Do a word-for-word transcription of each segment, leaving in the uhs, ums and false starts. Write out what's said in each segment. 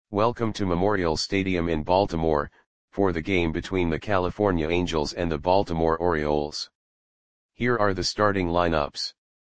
Welcome to Memorial Stadium in Baltimore, for the game between the California Angels and the Baltimore Orioles. Here are the starting lineups.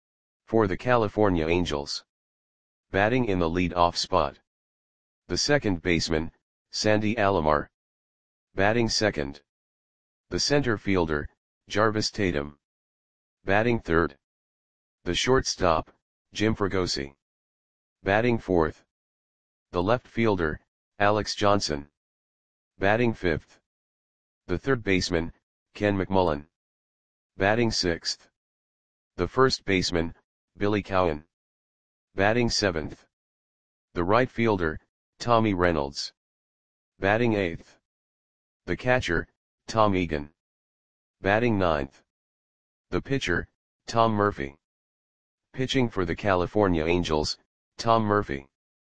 For the California Angels. Batting in the lead-off spot. The second baseman, Sandy Alomar. Batting second. The center fielder, Jarvis Tatum. Batting third. The shortstop, Jim Fregosi. Batting fourth. The left fielder, Alex Johnson. Batting fifth. The third baseman, Ken McMullen. Batting sixth. The first baseman, Billy Cowan. Batting seventh. The right fielder, Tommy Reynolds. Batting eighth. The catcher, Tom Egan. Batting ninth. The pitcher, Tom Murphy. Pitching for the California Angels, Tom Murphy.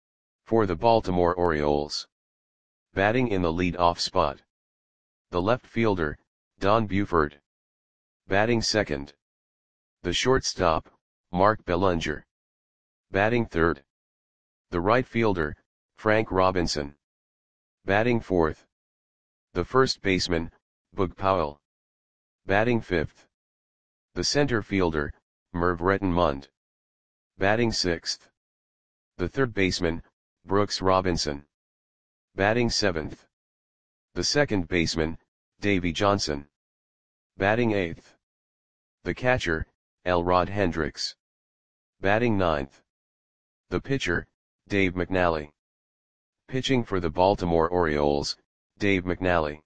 For the Baltimore Orioles. Batting in the lead-off spot. The left fielder, Don Buford. Batting second. The shortstop, Mark Belanger. Batting third. The right fielder, Frank Robinson. Batting fourth. The first baseman, Boog Powell. Batting fifth. The center fielder, Merv Rettenmund. Batting sixth. The third baseman, Brooks Robinson. Batting seventh. The second baseman, Davy Johnson. Batting eighth. The catcher, Elrod Hendricks. Batting ninth. The pitcher, Dave McNally. Pitching for the Baltimore Orioles, Dave McNally.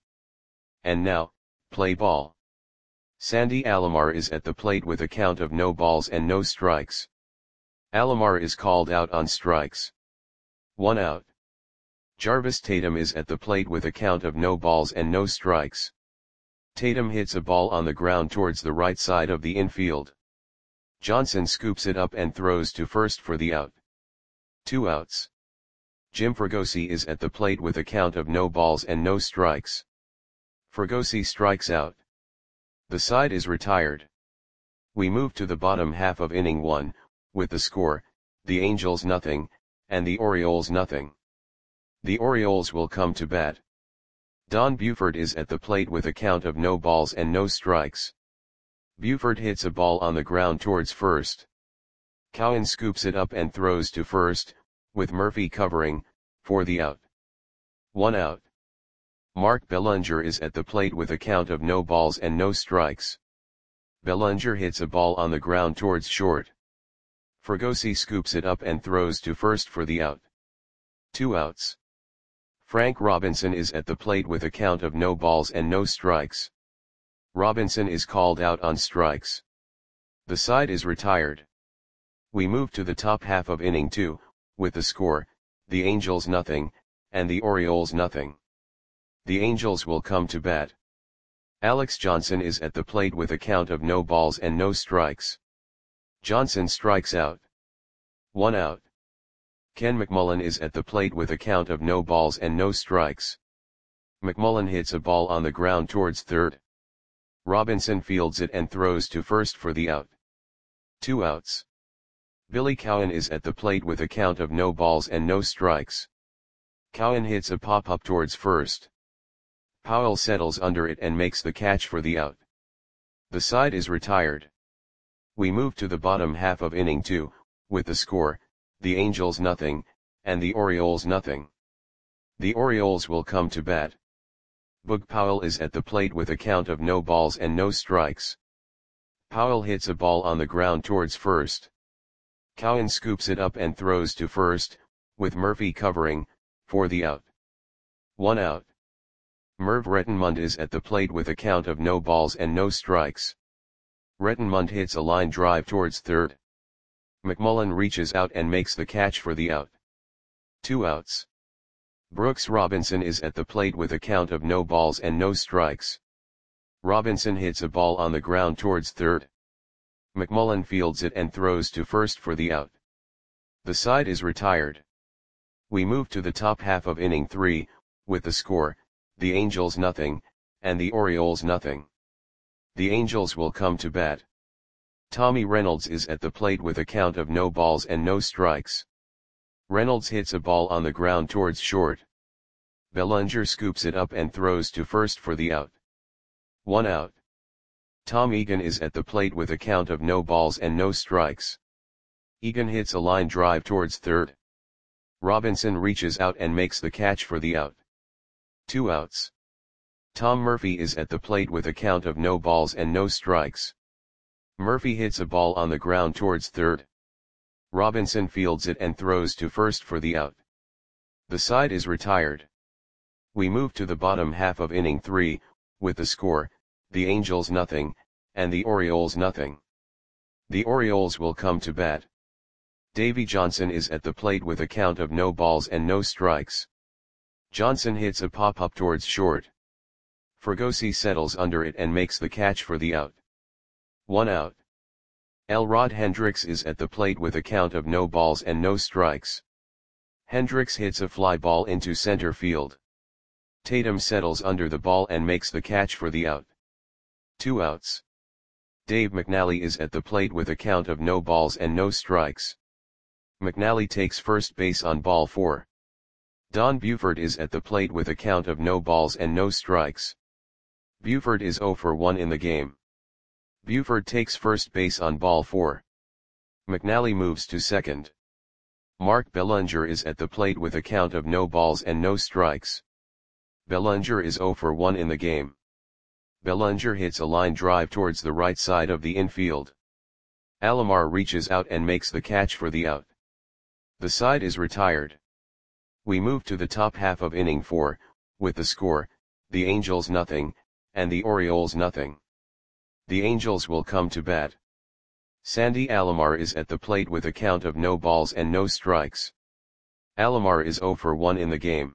And now, play ball. Sandy Alomar is at the plate with a count of no balls and no strikes. Alomar is called out on strikes. One out. Jarvis Tatum is at the plate with a count of no balls and no strikes. Tatum hits a ball on the ground towards the right side of the infield. Johnson scoops it up and throws to first for the out. Two outs. Jim Fregosi is at the plate with a count of no balls and no strikes. Fregosi strikes out. The side is retired. We move to the bottom half of inning one, with the score, the Angels nothing, and the Orioles nothing. The Orioles will come to bat. Don Buford is at the plate with a count of no balls and no strikes. Buford hits a ball on the ground towards first. Cowan scoops it up and throws to first, with Murphy covering, for the out. One out. Mark Belanger is at the plate with a count of no balls and no strikes. Belanger hits a ball on the ground towards short. Fregosi scoops it up and throws to first for the out. Two outs. Frank Robinson is at the plate with a count of no balls and no strikes. Robinson is called out on strikes. The side is retired. We move to the top half of inning two, with the score, the Angels nothing, and the Orioles nothing. The Angels will come to bat. Alex Johnson is at the plate with a count of no balls and no strikes. Johnson strikes out. One out. Ken McMullen is at the plate with a count of no balls and no strikes. McMullen hits a ball on the ground towards third. Robinson fields it and throws to first for the out. Two outs. Billy Cowan is at the plate with a count of no balls and no strikes. Cowan hits a pop-up towards first. Powell settles under it and makes the catch for the out. The side is retired. We move to the bottom half of inning two, with the score, the Angels nothing, and the Orioles nothing. The Orioles will come to bat. Boog Powell is at the plate with a count of no balls and no strikes. Powell hits a ball on the ground towards first. Cowan scoops it up and throws to first, with Murphy covering, for the out. One out. Merv Rettenmund is at the plate with a count of no balls and no strikes. Rettenmund hits a line drive towards third. McMullen reaches out and makes the catch for the out. Two outs. Brooks Robinson is at the plate with a count of no balls and no strikes. Robinson hits a ball on the ground towards third. McMullen fields it and throws to first for the out. The side is retired. We move to the top half of inning three, with the score, the Angels nothing, and the Orioles nothing. The Angels will come to bat. Tommy Reynolds is at the plate with a count of no balls and no strikes. Reynolds hits a ball on the ground towards short. Bellinger scoops it up and throws to first for the out. One out. Tom Egan is at the plate with a count of no balls and no strikes. Egan hits a line drive towards third. Robinson reaches out and makes the catch for the out. Two outs. Tom Murphy is at the plate with a count of no balls and no strikes. Murphy hits a ball on the ground towards third. Robinson fields it and throws to first for the out. The side is retired. We move to the bottom half of inning three, with the score, the Angels nothing, and the Orioles nothing. The Orioles will come to bat. Davy Johnson is at the plate with a count of no balls and no strikes. Johnson hits a pop-up towards short. Fregosi settles under it and makes the catch for the out. One out. Elrod Hendricks is at the plate with a count of no balls and no strikes. Hendricks hits a fly ball into center field. Tatum settles under the ball and makes the catch for the out. Two outs. Dave McNally is at the plate with a count of no balls and no strikes. McNally takes first base on ball four. Don Buford is at the plate with a count of no balls and no strikes. Buford is oh for one in the game. Buford takes first base on ball four. McNally moves to second. Mark Bellinger is at the plate with a count of no balls and no strikes. Bellinger is oh for one in the game. Bellinger hits a line drive towards the right side of the infield. Alomar reaches out and makes the catch for the out. The side is retired. We move to the top half of inning four, with the score, the Angels nothing, and the Orioles nothing. The Angels will come to bat. Sandy Alomar is at the plate with a count of no balls and no strikes. Alomar is oh for one in the game.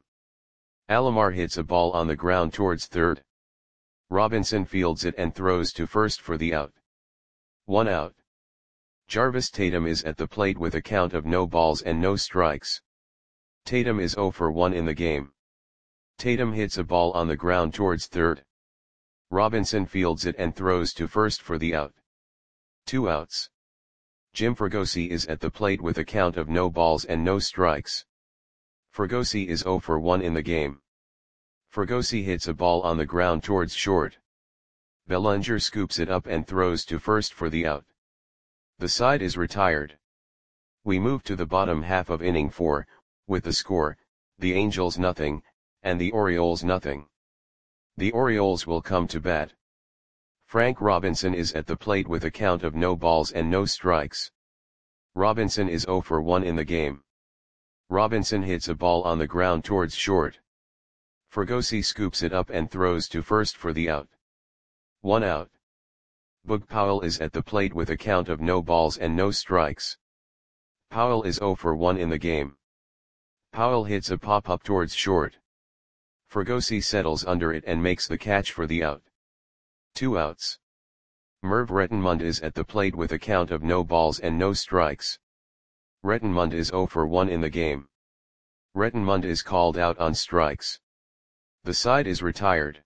Alomar hits a ball on the ground towards third. Robinson fields it and throws to first for the out. One out. Jarvis Tatum is at the plate with a count of no balls and no strikes. Tatum is oh for one in the game. Tatum hits a ball on the ground towards third. Robinson fields it and throws to first for the out. Two outs. Jim Fregosi is at the plate with a count of no balls and no strikes. Fregosi is oh for one in the game. Fregosi hits a ball on the ground towards short. Bellinger scoops it up and throws to first for the out. The side is retired. We move to the bottom half of inning four, with the score, the Angels nothing, and the Orioles nothing. The Orioles will come to bat. Frank Robinson is at the plate with a count of no balls and no strikes. Robinson is oh for one in the game. Robinson hits a ball on the ground towards short. Fregosi scoops it up and throws to first for the out. One out. Boog Powell is at the plate with a count of no balls and no strikes. Powell is oh for one in the game. Powell hits a pop-up towards short. Fregosi settles under it and makes the catch for the out. Two outs. Merv Rettenmund is at the plate with a count of no balls and no strikes. Rettenmund is oh for one in the game. Rettenmund is called out on strikes. The side is retired.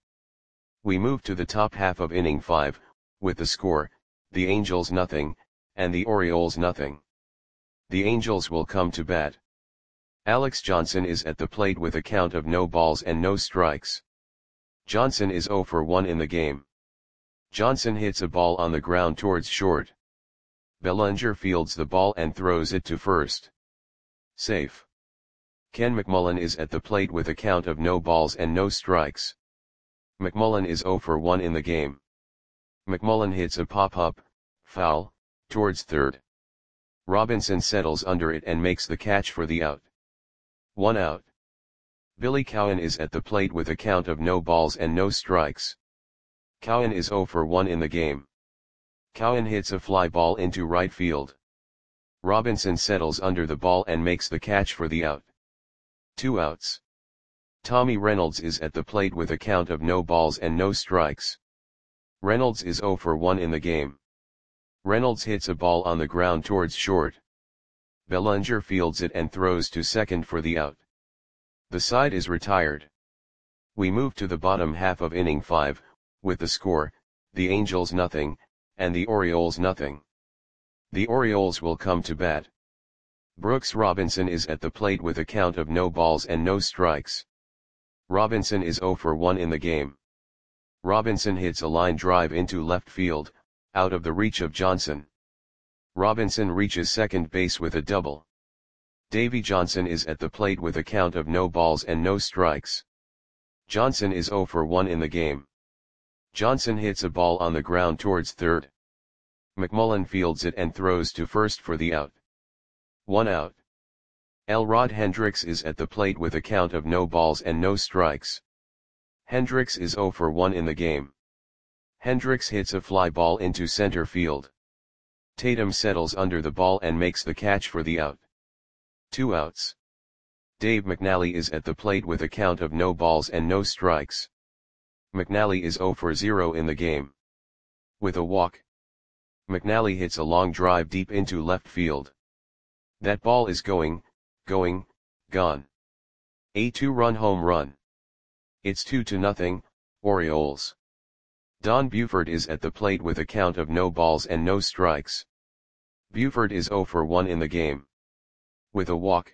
We move to the top half of inning five, with the score, the Angels nothing, and the Orioles nothing. The Angels will come to bat. Alex Johnson is at the plate with a count of no balls and no strikes. Johnson is oh for one in the game. Johnson hits a ball on the ground towards short. Bellinger fields the ball and throws it to first. Safe. Ken McMullen is at the plate with a count of no balls and no strikes. McMullen is oh for one in the game. McMullen hits a pop-up, foul, towards third. Robinson settles under it and makes the catch for the out. One out. Billy Cowan is at the plate with a count of no balls and no strikes. Cowan is oh for one in the game. Cowan hits a fly ball into right field. Robinson settles under the ball and makes the catch for the out. Two outs. Tommy Reynolds is at the plate with a count of no balls and no strikes. Reynolds is oh for one in the game. Reynolds hits a ball on the ground towards short. Bellinger fields it and throws to second for the out. The side is retired. We move to the bottom half of inning five, with the score, the Angels nothing, and the Orioles nothing. The Orioles will come to bat. Brooks Robinson is at the plate with a count of no balls and no strikes. Robinson is zero for one in the game. Robinson hits a line drive into left field, out of the reach of Johnson. Robinson reaches second base with a double. Davy Johnson is at the plate with a count of no balls and no strikes. Johnson is zero for one in the game. Johnson hits a ball on the ground towards third. McMullen fields it and throws to first for the out. One out. Elrod Hendricks is at the plate with a count of no balls and no strikes. Hendricks is zero for one in the game. Hendricks hits a fly ball into center field. Tatum settles under the ball and makes the catch for the out. Two outs. Dave McNally is at the plate with a count of no balls and no strikes. McNally is zero for zero in the game. With a walk, McNally hits a long drive deep into left field. That ball is going, going, gone. A two-run home run. It's two to nothing, Orioles. Don Buford is at the plate with a count of no balls and no strikes. Buford is zero for one in the game. With a walk,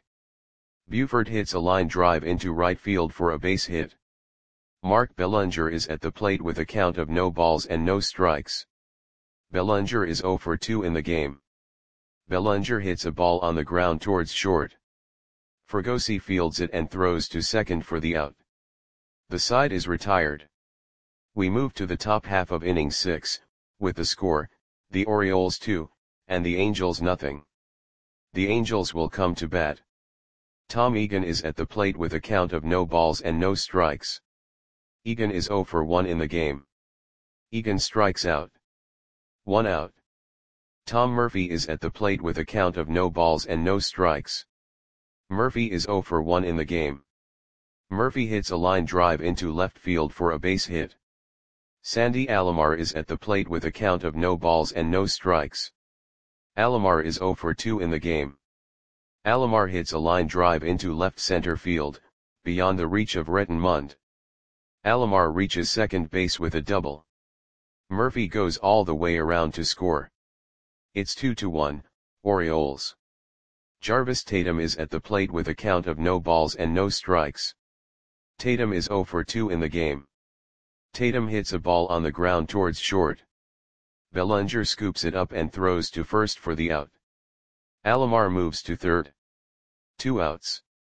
Buford hits a line drive into right field for a base hit. Mark Bellinger is at the plate with a count of no balls and no strikes. Bellinger is zero for two in the game. Bellinger hits a ball on the ground towards short. Fregosi fields it and throws to second for the out. The side is retired. We move to the top half of inning six, with the score, the Orioles two, and the Angels nothing. The Angels will come to bat. Tom Egan is at the plate with a count of no balls and no strikes. Egan is zero for one in the game. Egan strikes out. One out. Tom Murphy is at the plate with a count of no balls and no strikes. Murphy is zero for one in the game. Murphy hits a line drive into left field for a base hit. Sandy Alomar is at the plate with a count of no balls and no strikes. Alomar is zero for two in the game. Alomar hits a line drive into left center field, beyond the reach of Retton Mund. Alomar reaches second base with a double. Murphy goes all the way around to score. It's two to one, Orioles. Jarvis Tatum is at the plate with a count of no balls and no strikes. Tatum is zero for two in the game. Tatum hits a ball on the ground towards short. Bellinger scoops it up and throws to first for the out. Alomar moves to third. Two outs.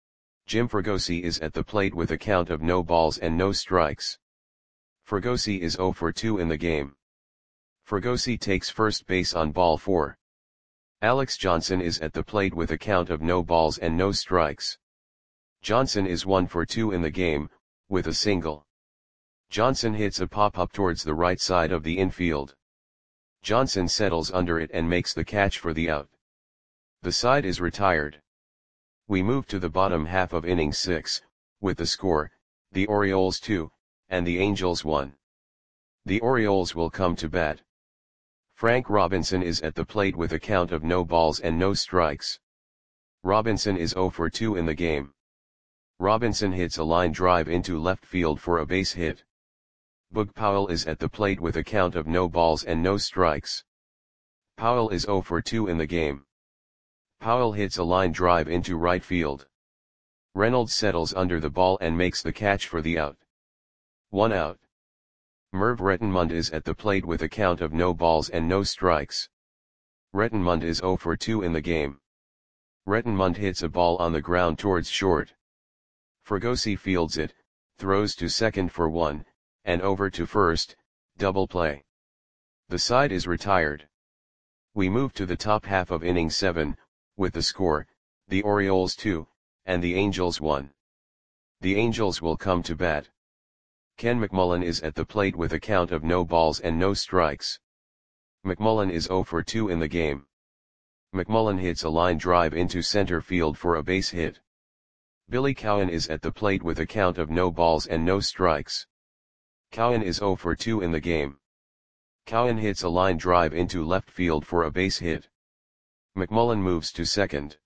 Jim Fregosi is at the plate with a count of no balls and no strikes. Fregosi is zero for two in the game. Fregosi takes first base on ball four. Alex Johnson is at the plate with a count of no balls and no strikes. Johnson is one for two in the game, with a single. Johnson hits a pop-up towards the right side of the infield. Johnson settles under it and makes the catch for the out. The side is retired. We move to the bottom half of inning six, with the score, the Orioles two, and the Angels one. The Orioles will come to bat. Frank Robinson is at the plate with a count of no balls and no strikes. Robinson is zero for two in the game. Robinson hits a line drive into left field for a base hit. Boog Powell is at the plate with a count of no balls and no strikes. Powell is zero for two in the game. Powell hits a line drive into right field. Reynolds settles under the ball and makes the catch for the out. One out. Merv Rettenmund is at the plate with a count of no balls and no strikes. Rettenmund is zero for two in the game. Rettenmund hits a ball on the ground towards short. Fregosi fields it, throws to second for one, and over to first, double play. The side is retired. We move to the top half of inning seven, with the score, the Orioles two, and the Angels one. The Angels will come to bat. Ken McMullen is at the plate with a count of no balls and no strikes. McMullen is zero for two in the game. McMullen hits a line drive into center field for a base hit. Billy Cowan is at the plate with a count of no balls and no strikes. Cowan is zero for two in the game. Cowan hits a line drive into left field for a base hit. McMullen moves to second.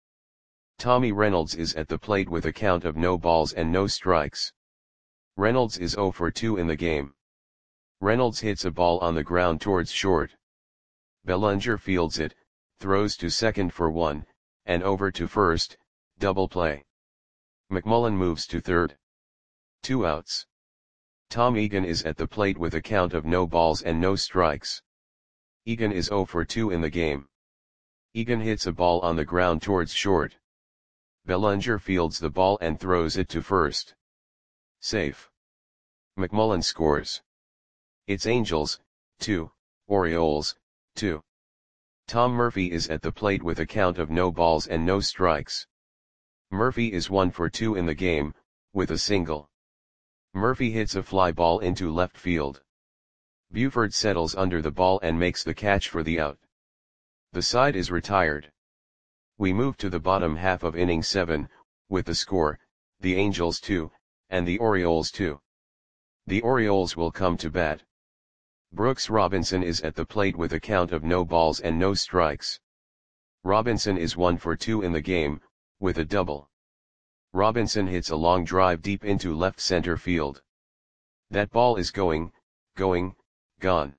Tommy Reynolds is at the plate with a count of no balls and no strikes. Reynolds is zero for two in the game. Reynolds hits a ball on the ground towards short. Bellinger fields it, throws to second for one, and over to first, double play. McMullen moves to third. Two outs. Tom Egan is at the plate with a count of no balls and no strikes. Egan is oh for two in the game. Egan hits a ball on the ground towards short. Bellinger fields the ball and throws it to first. Safe. McMullen scores. It's Angels, two, Orioles, two. Tom Murphy is at the plate with a count of no balls and no strikes. Murphy is one for two in the game, with a single. Murphy hits a fly ball into left field. Buford settles under the ball and makes the catch for the out. The side is retired. We move to the bottom half of inning seven, with the score, the Angels two, and the Orioles two. The Orioles will come to bat. Brooks Robinson is at the plate with a count of no balls and no strikes. Robinson is one for two in the game, with a double. Robinson hits a long drive deep into left center field. That ball is going, going, gone.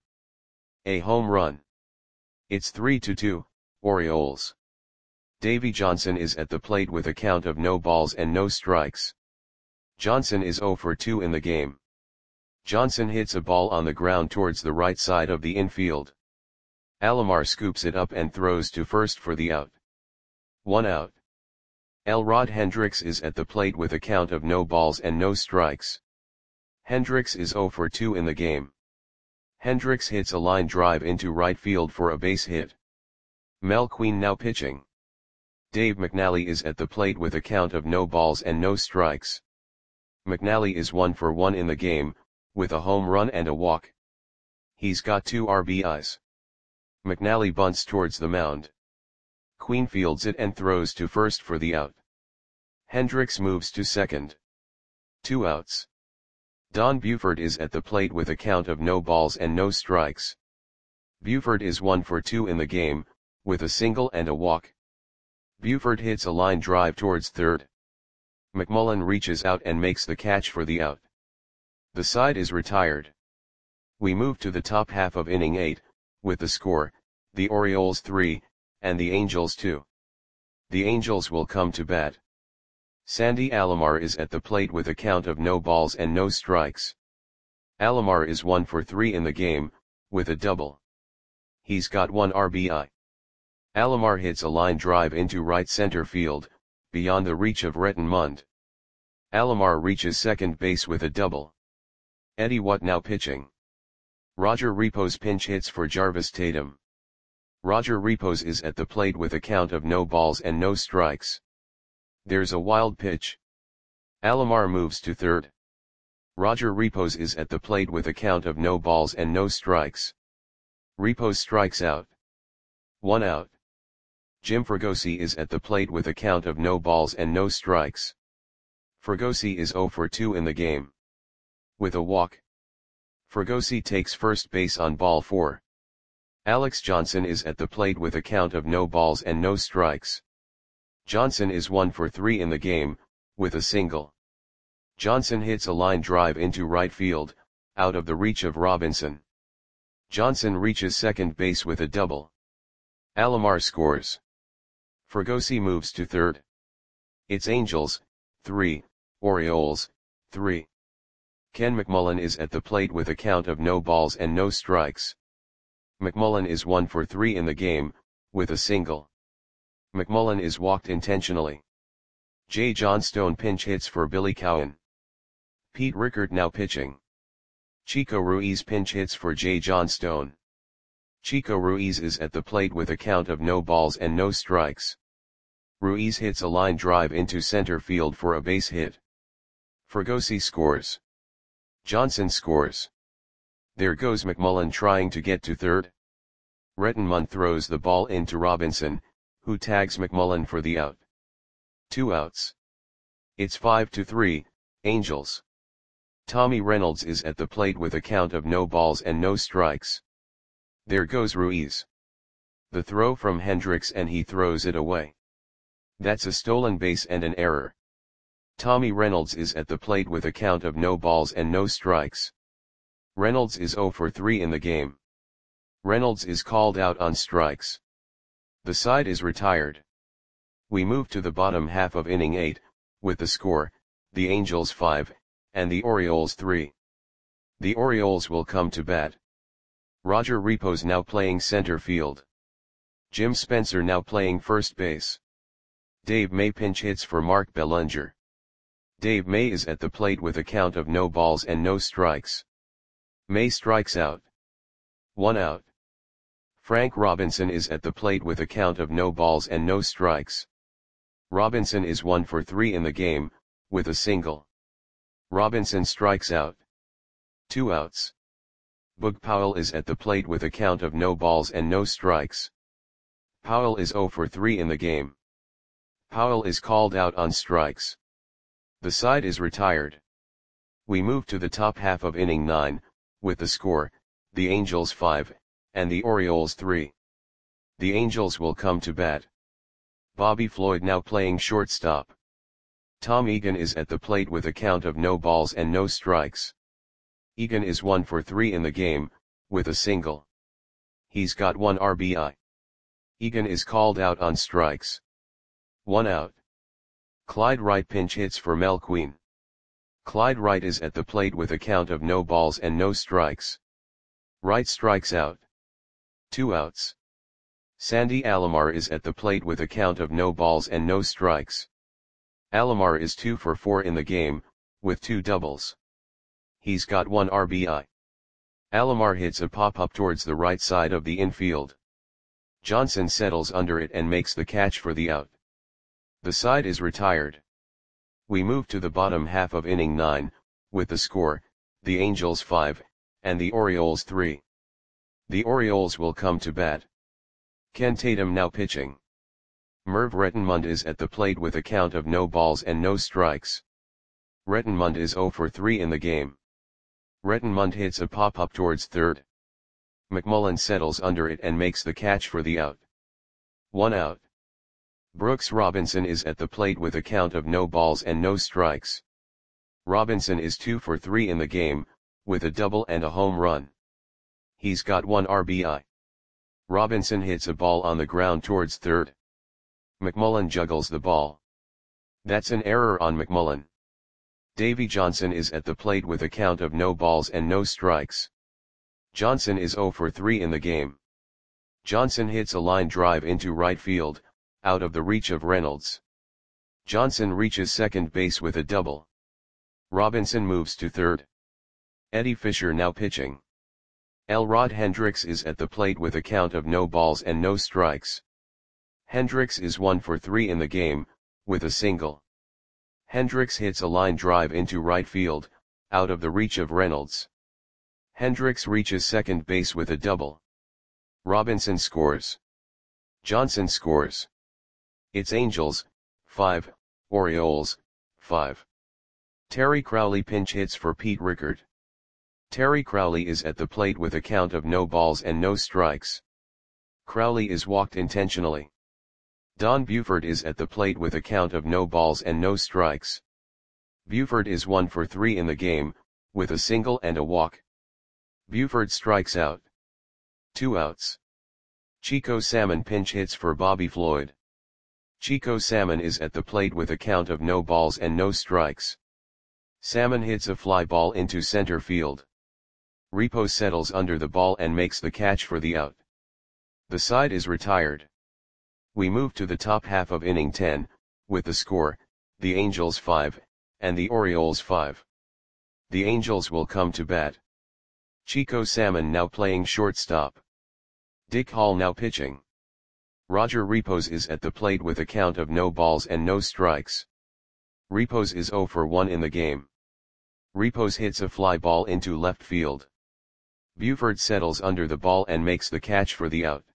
A home run. It's three to two, Orioles. Davy Johnson is at the plate with a count of no balls and no strikes. Johnson is oh for two in the game. Johnson hits a ball on the ground towards the right side of the infield. Alomar scoops it up and throws to first for the out. One out. Elrod Hendricks is at the plate with a count of no balls and no strikes. Hendricks is oh for two in the game. Hendricks hits a line drive into right field for a base hit. Mel Queen now pitching. Dave McNally is at the plate with a count of no balls and no strikes. McNally is one for one in the game, with a home run and a walk. He's got two R B Is. McNally bunts towards the mound. Queen fields it and throws to first for the out. Hendricks moves to second. Two outs. Don Buford is at the plate with a count of no balls and no strikes. Buford is one for two in the game, with a single and a walk. Buford hits a line drive towards third. McMullen reaches out and makes the catch for the out. The side is retired. We move to the top half of inning eight, with the score, the Orioles three, and the Angels two. The Angels will come to bat. Sandy Alomar is at the plate with a count of no balls and no strikes. Alomar is one for three in the game, with a double. He's got one R B I. Alomar hits a line drive into right center field, beyond the reach of Retton Mund. Alomar reaches second base with a double. Eddie Watt now pitching. Roger Repos pinch hits for Jarvis Tatum. Roger Repos is at the plate with a count of no balls and no strikes. There's a wild pitch. Alomar moves to third. Roger Repos is at the plate with a count of no balls and no strikes. Repos strikes out. One out. Jim Fregosi is at the plate with a count of no balls and no strikes. Fregosi is oh for two in the game. With a walk. Fregosi takes first base on ball four. Alex Johnson is at the plate with a count of no balls and no strikes. Johnson is one for three in the game, with a single. Johnson hits a line drive into right field, out of the reach of Robinson. Johnson reaches second base with a double. Alomar scores. Fregosi moves to third. It's Angels, three, Orioles, three. Ken McMullen is at the plate with a count of no balls and no strikes. McMullen is one for three in the game, with a single. McMullen is walked intentionally. Jay Johnstone pinch hits for Billy Cowan. Pete Rickard now pitching. Chico Ruiz pinch hits for Jay Johnstone. Chico Ruiz is at the plate with a count of no balls and no strikes. Ruiz hits a line drive into center field for a base hit. Fregosi scores. Johnson scores. There goes McMullen trying to get to third. Retton Mund throws the ball into Robinson, who tags McMullen for the out. Two outs. It's five to three, Angels. Tommy Reynolds is at the plate with a count of no balls and no strikes. There goes Ruiz. The throw from Hendricks and he throws it away. That's a stolen base and an error. Tommy Reynolds is at the plate with a count of no balls and no strikes. Reynolds is oh for three in the game. Reynolds is called out on strikes. The side is retired. We move to the bottom half of inning eight, with the score, the Angels five, and the Orioles three. The Orioles will come to bat. Roger Repos now playing center field. Jim Spencer now playing first base. Dave May pinch hits for Mark Bellinger. Dave May is at the plate with a count of no balls and no strikes. May strikes out. One out. Frank Robinson is at the plate with a count of no balls and no strikes. Robinson is one for three in the game, with a single. Robinson strikes out. Two outs. Boog Powell is at the plate with a count of no balls and no strikes. Powell is zero for three in the game. Powell is called out on strikes. The side is retired. We move to the top half of inning nine, with the score, the Angels five, and the Orioles three. The Angels will come to bat. Bobby Floyd now playing shortstop. Tom Egan is at the plate with a count of no balls and no strikes. Egan is one for three in the game, with a single. He's got one R B I. Egan is called out on strikes. One out. Clyde Wright pinch hits for Mel Queen. Clyde Wright is at the plate with a count of no balls and no strikes. Wright strikes out. Two outs. Sandy Alomar is at the plate with a count of no balls and no strikes. Alomar is two for four in the game, with two doubles. He's got one R B I. Alomar hits a pop-up towards the right side of the infield. Johnson settles under it and makes the catch for the out. The side is retired. We move to the bottom half of inning nine, with the score, the Angels five, and the Orioles three. The Orioles will come to bat. Ken Tatum now pitching. Merv Rettenmund is at the plate with a count of no balls and no strikes. Rettenmund is zero for three in the game. Rettenmund hits a pop-up towards third. McMullen settles under it and makes the catch for the out. One out. Brooks Robinson is at the plate with a count of no balls and no strikes. Robinson is two for three in the game, with a double and a home run. He's got one R B I. Robinson hits a ball on the ground towards third. McMullen juggles the ball. That's an error on McMullen. Davy Johnson is at the plate with a count of no balls and no strikes. Johnson is zero for three in the game. Johnson hits a line drive into right field, out of the reach of Reynolds. Johnson reaches second base with a double. Robinson moves to third. Eddie Fisher now pitching. Elrod Hendricks is at the plate with a count of no balls and no strikes. Hendricks is one for three in the game, with a single. Hendricks hits a line drive into right field, out of the reach of Reynolds. Hendricks reaches second base with a double. Robinson scores. Johnson scores. It's Angels, five, Orioles, five. Terry Crowley pinch hits for Pete Rickard. Terry Crowley is at the plate with a count of no balls and no strikes. Crowley is walked intentionally. Don Buford is at the plate with a count of no balls and no strikes. Buford is one for three in the game, with a single and a walk. Buford strikes out. Two outs. Chico Salmon pinch hits for Bobby Floyd. Chico Salmon is at the plate with a count of no balls and no strikes. Salmon hits a fly ball into center field. Repos settles under the ball and makes the catch for the out. The side is retired. We move to the top half of inning ten, with the score, the Angels five, and the Orioles five. The Angels will come to bat. Chico Salmon now playing shortstop. Dick Hall now pitching. Roger Repos is at the plate with a count of no balls and no strikes. Repos is zero for one in the game. Repos hits a fly ball into left field. Buford settles under the ball and makes the catch for the out.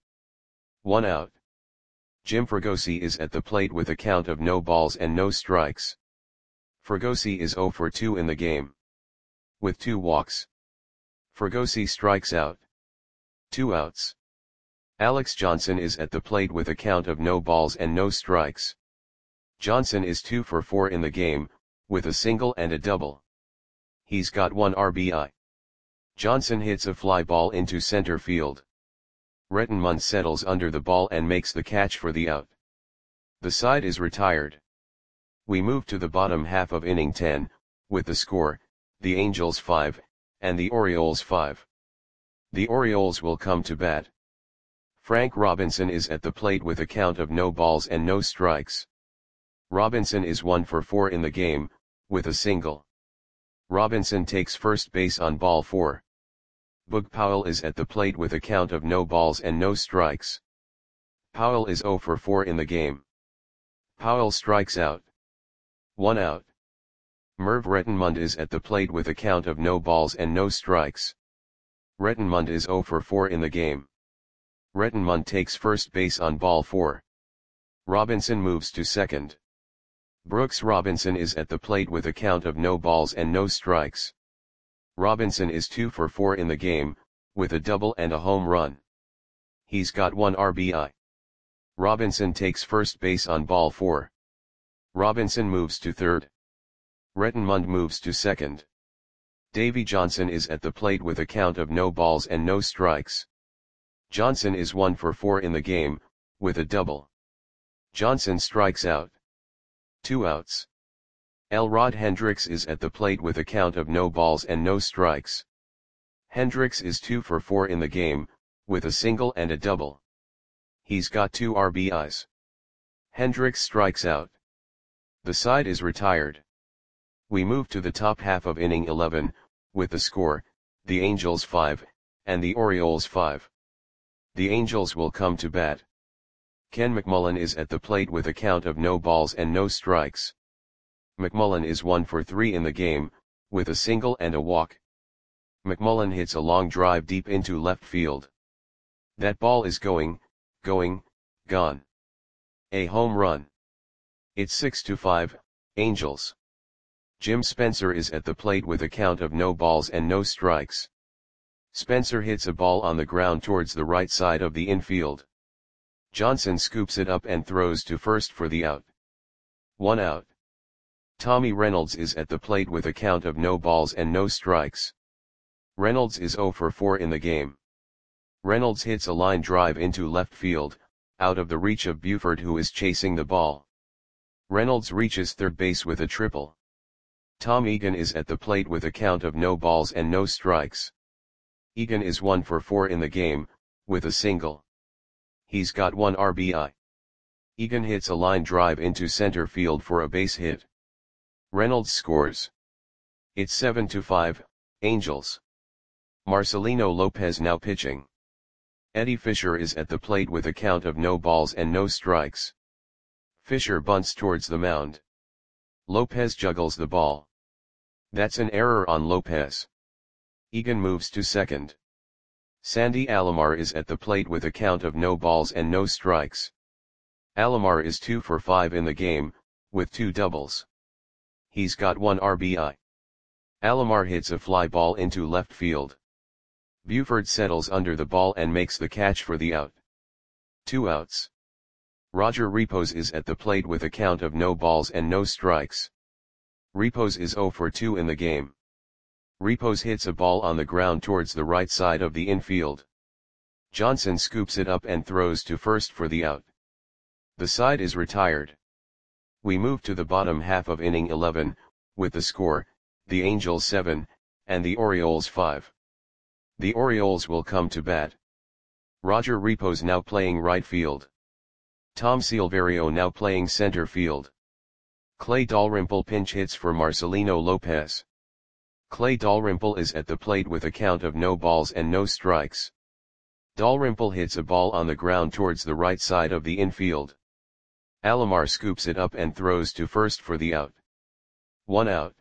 One out. Jim Fregosi is at the plate with a count of no balls and no strikes. Fregosi is zero for two in the game. With two walks. Fregosi strikes out. Two outs. Alex Johnson is at the plate with a count of no balls and no strikes. Johnson is two for four in the game, with a single and a double. He's got one R B I. Johnson hits a fly ball into center field. Rettenmund settles under the ball and makes the catch for the out. The side is retired. We move to the bottom half of inning ten, with the score, the Angels five, and the Orioles five. The Orioles will come to bat. Frank Robinson is at the plate with a count of no balls and no strikes. Robinson is one for four in the game, with a single. Robinson takes first base on ball four. Boog Powell is at the plate with a count of no balls and no strikes. Powell is zero for four in the game. Powell strikes out. One out. Merv Rettenmund is at the plate with a count of no balls and no strikes. Rettenmund is zero for four in the game. Rettenmund takes first base on ball four. Robinson moves to second. Brooks Robinson is at the plate with a count of no balls and no strikes. Robinson is two for four in the game, with a double and a home run. He's got one R B I. Robinson takes first base on ball four. Robinson moves to third. Rettenmund moves to second. Davy Johnson is at the plate with a count of no balls and no strikes. Johnson is one for four in the game, with a double. Johnson strikes out. Two outs. Elrod Hendricks is at the plate with a count of no balls and no strikes. Hendricks is two for four in the game, with a single and a double. He's got two R B Is. Hendricks strikes out. The side is retired. We move to the top half of inning eleven, with the score, the Angels five, and the Orioles five. The Angels will come to bat. Ken McMullen is at the plate with a count of no balls and no strikes. McMullen is one for three in the game, with a single and a walk. McMullen hits a long drive deep into left field. That ball is going, going, gone. A home run. It's six to five, Angels. Jim Spencer is at the plate with a count of no balls and no strikes. Spencer hits a ball on the ground towards the right side of the infield. Johnson scoops it up and throws to first for the out. One out. Tommy Reynolds is at the plate with a count of no balls and no strikes. Reynolds is zero for four in the game. Reynolds hits a line drive into left field, out of the reach of Buford, who is chasing the ball. Reynolds reaches third base with a triple. Tom Egan is at the plate with a count of no balls and no strikes. Egan is one for four in the game, with a single. He's got one R B I. Egan hits a line drive into center field for a base hit. Reynolds scores. It's seven to five, Angels. Marcelino Lopez now pitching. Eddie Fisher is at the plate with a count of no balls and no strikes. Fisher bunts towards the mound. Lopez juggles the ball. That's an error on Lopez. Egan moves to second. Sandy Alomar is at the plate with a count of no balls and no strikes. Alomar is two for five in the game, with two doubles. He's got one R B I. Alomar hits a fly ball into left field. Buford settles under the ball and makes the catch for the out. Two outs. Roger Repos is at the plate with a count of no balls and no strikes. Repos is zero for two in the game. Repos hits a ball on the ground towards the right side of the infield. Johnson scoops it up and throws to first for the out. The side is retired. We move to the bottom half of inning eleven, with the score, the Angels seven, and the Orioles five. The Orioles will come to bat. Roger Repos now playing right field. Tom Silverio now playing center field. Clay Dalrymple pinch hits for Marcelino Lopez. Clay Dalrymple is at the plate with a count of no balls and no strikes. Dalrymple hits a ball on the ground towards the right side of the infield. Alomar scoops it up and throws to first for the out. One out.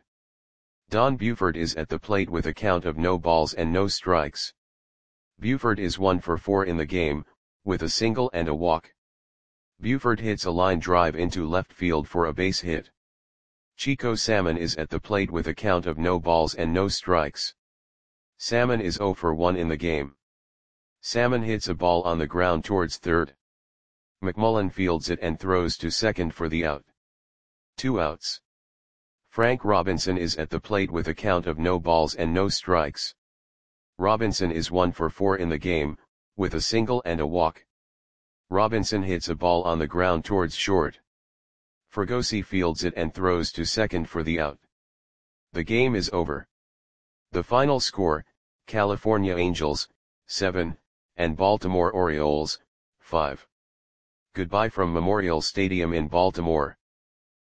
Don Buford is at the plate with a count of no balls and no strikes. Buford is one for four in the game, with a single and a walk. Buford hits a line drive into left field for a base hit. Chico Salmon is at the plate with a count of no balls and no strikes. Salmon is zero for one in the game. Salmon hits a ball on the ground towards third. McMullen fields it and throws to second for the out. Two outs. Frank Robinson is at the plate with a count of no balls and no strikes. Robinson is one for four in the game, with a single and a walk. Robinson hits a ball on the ground towards short. Fregosi fields it and throws to second for the out. The game is over. The final score, California Angels, seven, and Baltimore Orioles, five. Goodbye from Memorial Stadium in Baltimore.